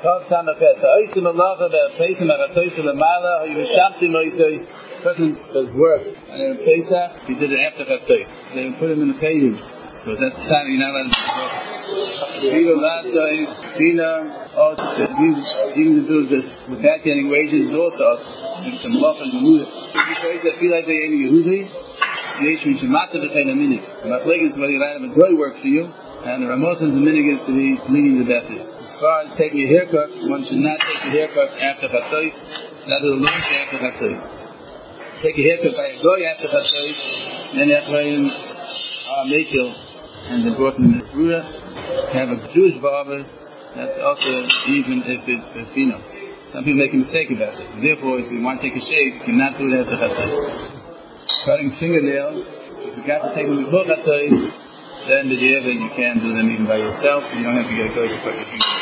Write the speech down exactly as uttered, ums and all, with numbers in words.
Tov Samachet. Ha'osim alacha be'apeisim ha'chatosim l'mala ha'yivashaptim ha'isoi. Person does work and in Pesach he did it after Chatzos. They would put him in the payroll because that's the time you're not allowed to work. Vila last day, Vila also even to do this without getting wages is also us. And some love and Yehuda. Because I feel like they ain't Yehudi. Yesh mi shemata v'chein aminik. The Machlek is whether you allow him to go work for you, and the Ramosim the minig is to be leading the Bethel. As far as taking a haircut, one should not take a haircut after Chatzos. That is a lunch after Chatzos. Take a haircut by a goy after Chatzos, then you have to weigh in uh, Mekil, and then brought in the Ruda. Have a Jewish barber, that's also even if it's Filipino. Some people make a mistake about it. Therefore, if you want to take a shave, you cannot do it after Chatzos. Cutting fingernails, if you got to take them before Chatzos, then the year that you can do them even by yourself, you don't have to get a goy to cut your fingernails.